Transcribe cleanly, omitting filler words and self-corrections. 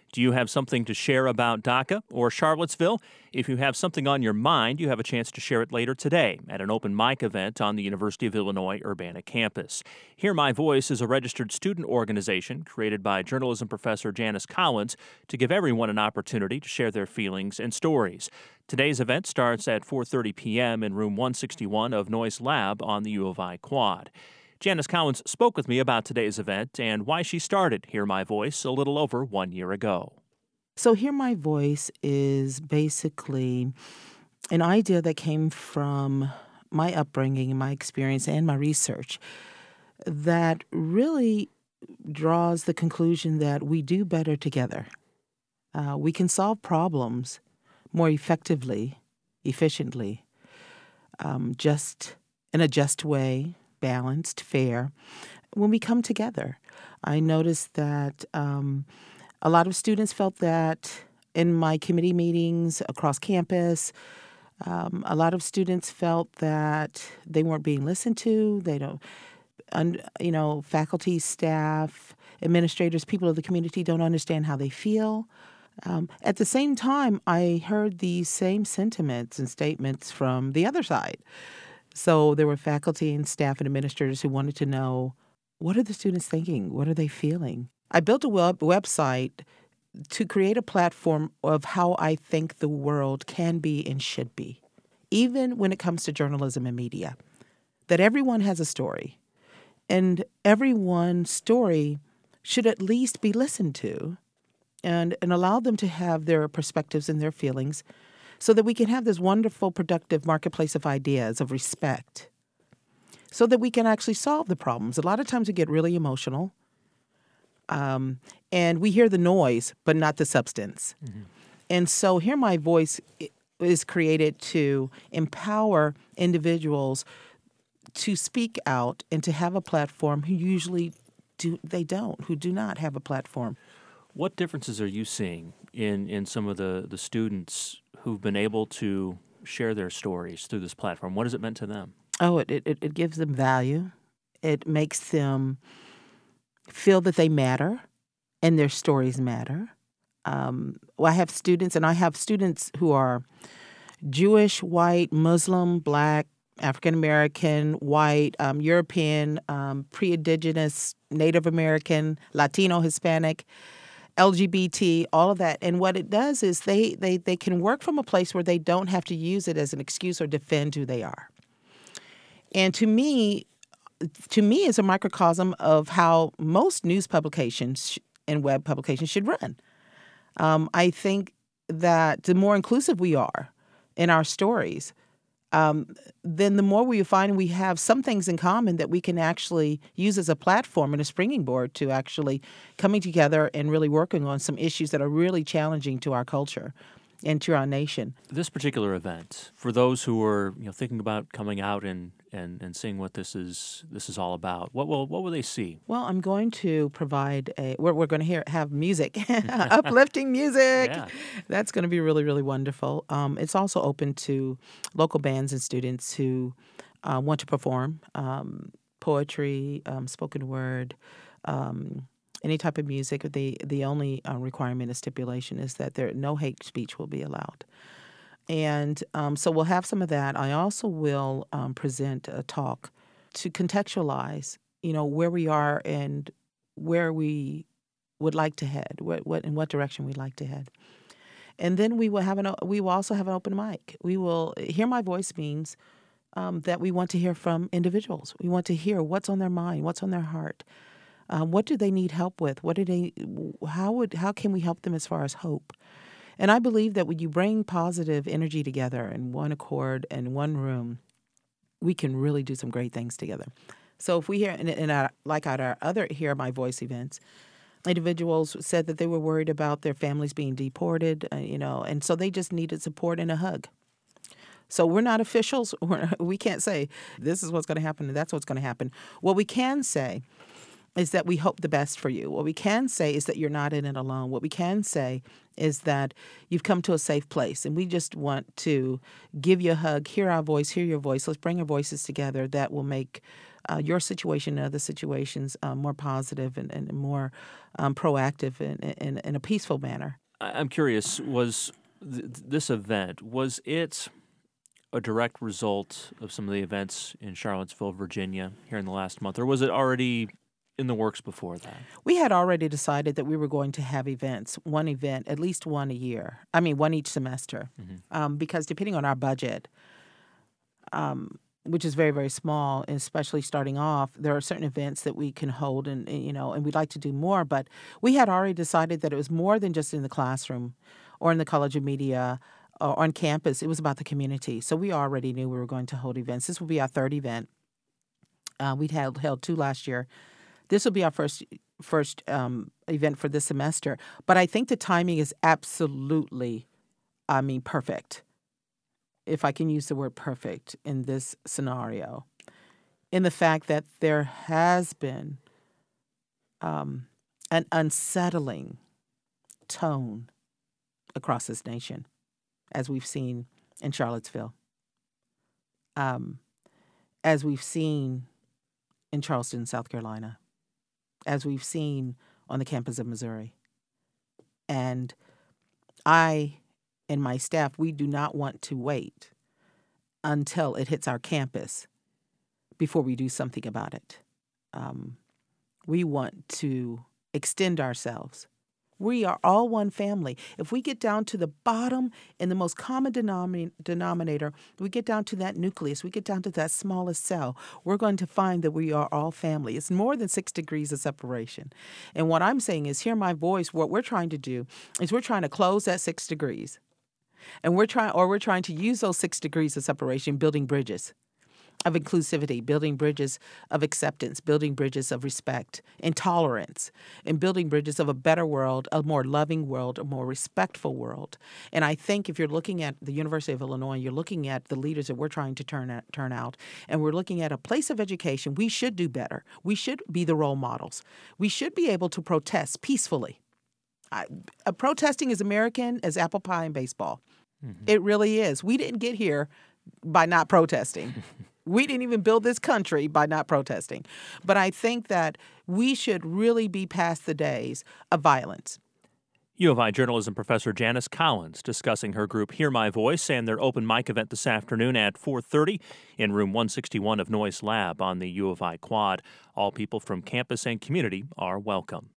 Do you have something to share about DACA or Charlottesville? If you have something on your mind, you have a chance to share it later today at an open mic event on the University of Illinois Urbana campus. Hear My Voice is a registered student organization created by journalism professor Janice Collins to give everyone an opportunity to share their feelings and stories. Today's event starts at 4:30 p.m. in room 161 of Noyce Lab on the U of I Quad. Janice Collins spoke with me about today's event and why she started Hear My Voice a little over 1 year ago. So Hear My Voice is basically an idea that came from my upbringing and my experience and my research that really draws the conclusion that we do better together. We can solve problems more effectively, efficiently, just in a just way, balanced, fair, when we come together. I noticed that a lot of students felt that in my committee meetings across campus, a lot of students felt that they weren't being listened to. They don't, faculty, staff, administrators, people of the community don't understand how they feel. At the same time, I heard these same sentiments and statements from the other side. So there were faculty and staff and administrators who wanted to know, what are the students thinking? What are they feeling? I built a website to create a platform of how I think the world can be and should be, even when it comes to journalism and media, that everyone has a story, and everyone's story should at least be listened to and allow them to have their perspectives and their feelings so that we can have this wonderful, productive marketplace of ideas, of respect, so that we can actually solve the problems. A lot of times we get really emotional, and we hear the noise, but not the substance. Mm-hmm. And so Hear My Voice is created to empower individuals to speak out and to have a platform who usually do not have a platform. What differences are you seeing in some of the students who've been able to share their stories through this platform? What has it meant to them? Oh, it gives them value. It makes them feel that they matter and their stories matter. I have students who are Jewish, white, Muslim, Black, African American, white, European, pre-Indigenous, Native American, Latino, Hispanic, LGBT, all of that. And what it does is they can work from a place where they don't have to use it as an excuse or defend who they are. And to me, it's a microcosm of how most news publications and web publications should run. I think that the more inclusive we are in our stories, then the more we find we have some things in common that we can actually use as a platform and a springing board to actually coming together and really working on some issues that are really challenging to our culture and to our nation. This particular event, for those who are thinking about coming out and seeing what this is all about, what will they see? Well, I'm going to provide we're going to have music, uplifting music. Yeah. That's going to be really, really wonderful. It's also open to local bands and students who want to perform poetry, spoken word, any type of music. The only requirement and stipulation is that no hate speech will be allowed. And so we'll have some of that. I also will present a talk to contextualize, where we are and where we would like to head, in what direction we'd like to head. And then we will also have an open mic. We will Hear My Voice means that we want to hear from individuals. We want to hear what's on their mind, what's on their heart. What do they need help with? How can we help them as far as hope? And I believe that when you bring positive energy together in one accord in one room, we can really do some great things together. So if we hear, like at our other Hear My Voice events, individuals said that they were worried about their families being deported, and so they just needed support and a hug. So we're not officials. We can't say this is what's going to happen and that's what's going to happen. What we can say is that we hope the best for you. What we can say is that you're not in it alone. What we can say is that you've come to a safe place, and we just want to give you a hug, hear our voice, hear your voice. Let's bring our voices together. That will make your situation and other situations more positive and more proactive in a peaceful manner. I'm curious, was this event, was it a direct result of some of the events in Charlottesville, Virginia, here in the last month, or was it already in the works before that? We had already decided that we were going to have events, one event, at least one a year. I mean, one each semester, because depending on our budget, which is very, very small, and especially starting off, there are certain events that we can hold, and we'd like to do more. But we had already decided that it was more than just in the classroom, or in the College of Media, or on campus. It was about the community. So we already knew we were going to hold events. This will be our third event. We'd held two last year. This will be our first event for this semester. But I think the timing is absolutely, perfect, if I can use the word perfect in this scenario, in the fact that there has been an unsettling tone across this nation, as we've seen in Charlottesville, as we've seen in Charleston, South Carolina, as we've seen on the campus of Missouri. And I and my staff, we do not want to wait until it hits our campus before we do something about it. We want to extend ourselves. We are all one family. If we get down to the bottom and the most common denominator, we get down to that nucleus, we get down to that smallest cell, we're going to find that we are all family. It's more than 6 degrees of separation. And what I'm saying is, hear my voice. What we're trying to do is we're trying to close that 6 degrees. And we're trying to use those 6 degrees of separation, building bridges of inclusivity, building bridges of acceptance, building bridges of respect and tolerance, and building bridges of a better world, a more loving world, a more respectful world. And I think if you're looking at the University of Illinois, you're looking at the leaders that we're trying to turn out, and we're looking at a place of education, we should do better. We should be the role models. We should be able to protest peacefully. Protesting is American as apple pie and baseball. Mm-hmm. It really is. We didn't get here by not protesting. We didn't even build this country by not protesting. But I think that we should really be past the days of violence. U of I journalism professor Janice Collins discussing her group Hear My Voice and their open mic event this afternoon at 4:30 in room 161 of Noyce Lab on the U of I Quad. All people from campus and community are welcome.